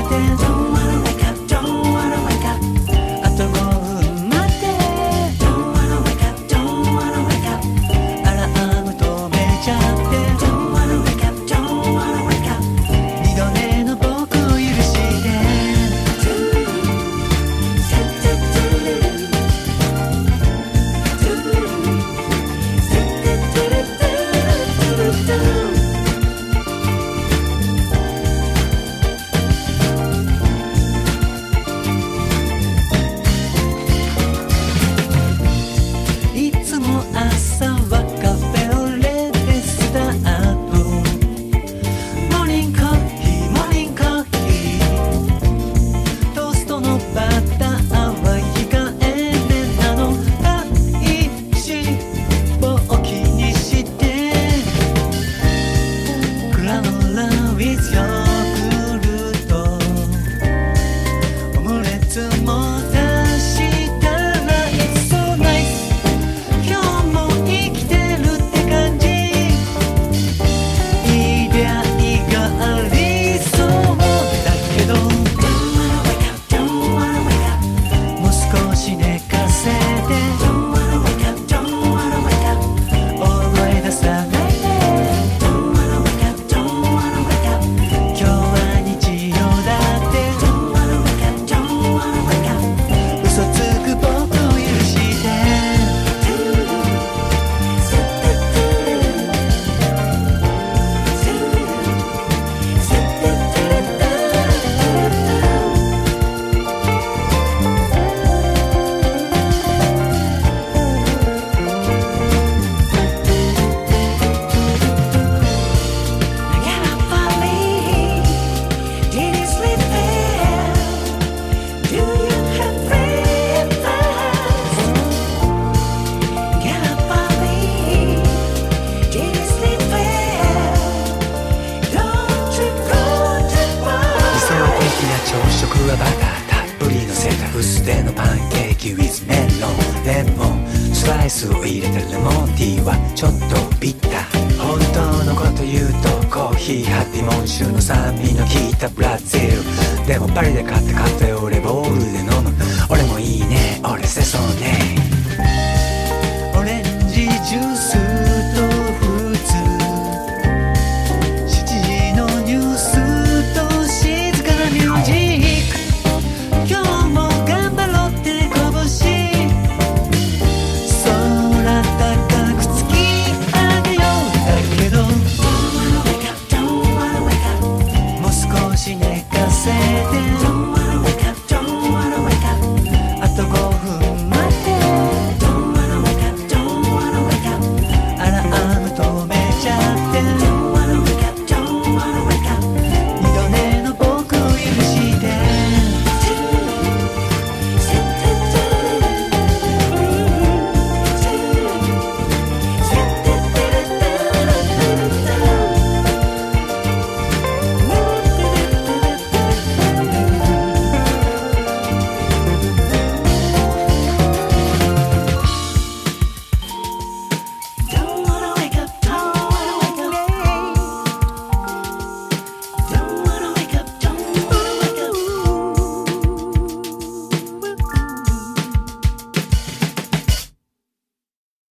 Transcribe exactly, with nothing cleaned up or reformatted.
Don't wanna wake up, don't wanna wake up あとごふん待って Don't wanna wake up, don't wanna wake up アラーム止めちゃって Don't wanna wake up, don't wanna wake up 二度寝の僕を許していつも朝はカフェオレでスタートモーニングコーヒーモーニングコーヒートーストのバターは控えめなの体脂肪を気にしてグラノラ with ヨーグルトオムレツも足したら It's so nice 今日も生きてるって感じイデアイがありそうだけど Don't wanna wake up, don't wanna wake up もう少し寝かせて Don't wanna wake up, don't wanna wake up 思い出さないで Don't wanna wake up, don't wanna wake up 今日は日曜だって Don't wanna wake up, don't wanna wake up 嘘つく僕を許して朝食はバターたっぷりのせた薄手のパンケーキ with メロンレモンスライスを入れたレモンティーはちょっとビッタ本当のこと言うとコーヒーハティモン酒の酸味の効いたブラジルでもパリで買ったカフェオレボールで飲む俺もいいね俺セソね